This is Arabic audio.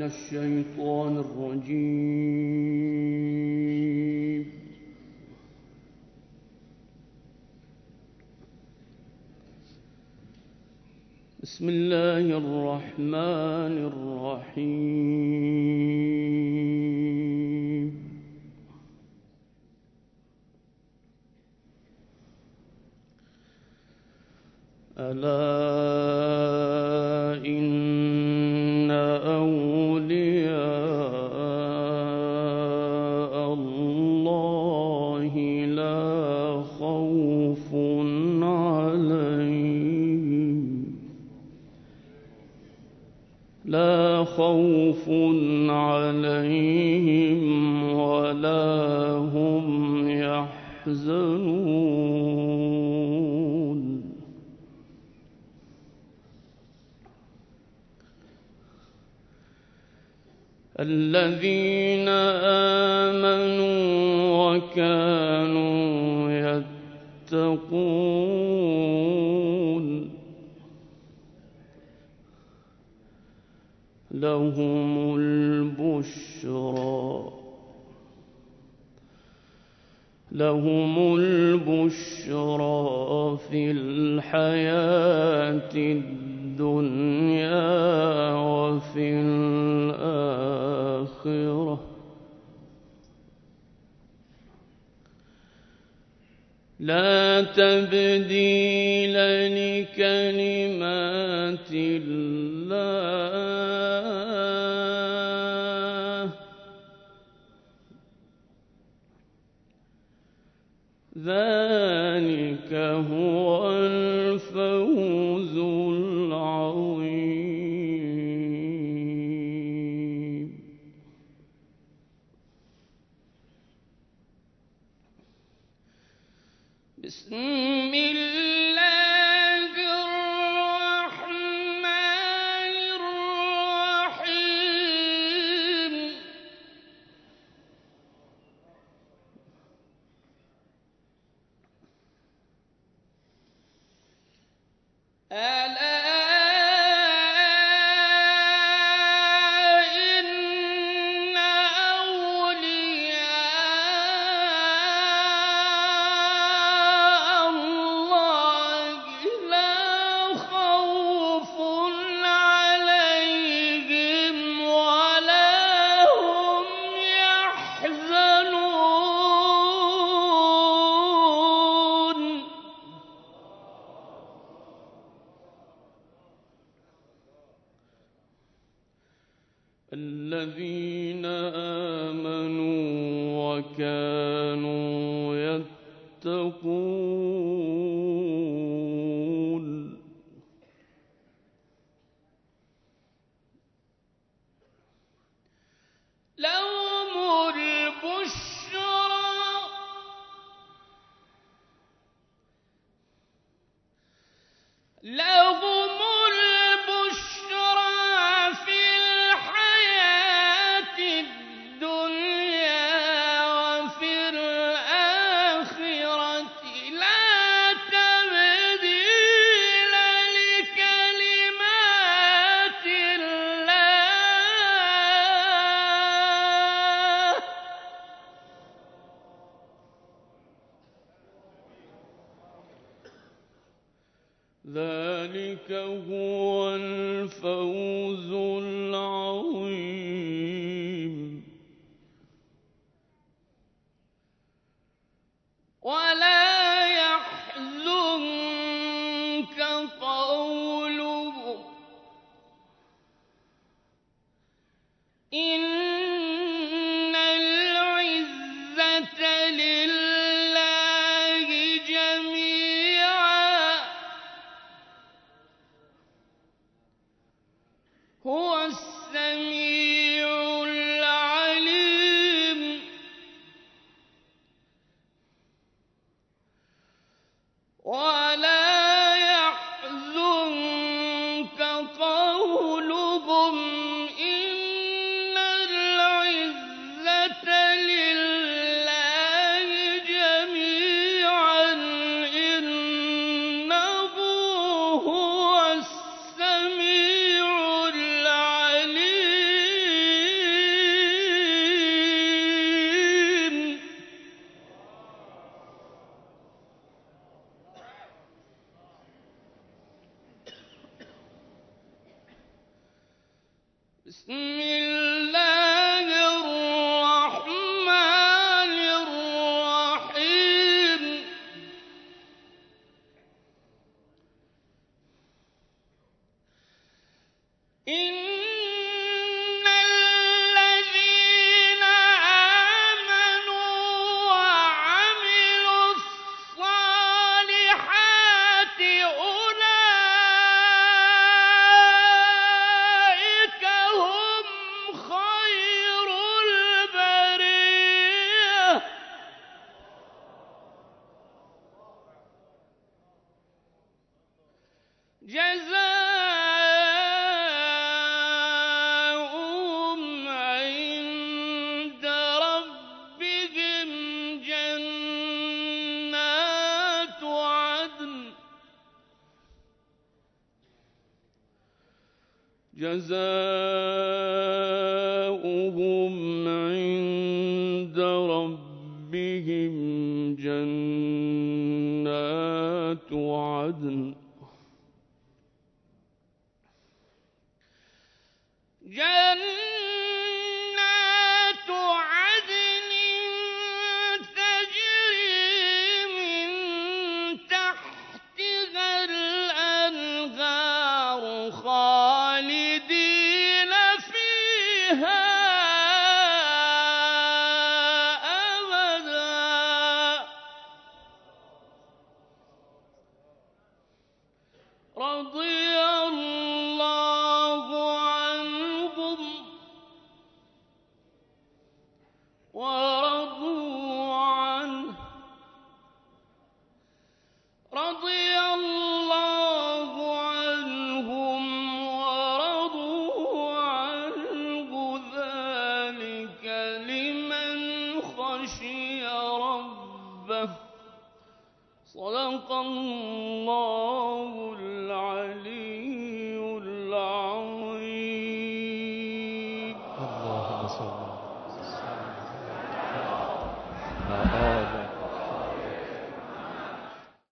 الشيطان الرجيم. بسم الله الرحمن الرحيم. ألا إن أولياء الله لا خوف عليهم ولا هم يحزنون. الذين آمنوا وكانوا يتقون لهم البشرى في الحياة الدنيا وفي الآخرة لا تبديل لكلمات الله ذلك هو الفوز العظيم. بسم الله الرحمن الرحيم. ألا إن أولياء الله لا خوف عليهم ولا هم يحزنون. الذين آمنوا وكانوا يتقون لهم البشرى في الحياة الدنيا وفي الآخرة لا تبديل لكلمات الله ذلك هو الفوز العظيم. ولا يحزنك قولهم إن العزة لله جميعا هو السميع العليم. ولا يحزنك قولهم إن العزة لله جميعا إنه هو السميع العليم. بسم الله الرحمن الرحيم إن الذين آمنوا وعملوا الصالحات أولئك هم خير البرية جزاؤهم عند ربهم جنات عدن جنات عدن تجري من تحتها الأنهار خالدين فيها أبدا رضي الله عنهم ورضوا عنه رضي الله عنهم ورضوا عنه ذلك لمن خشي ربه صدق الله العلي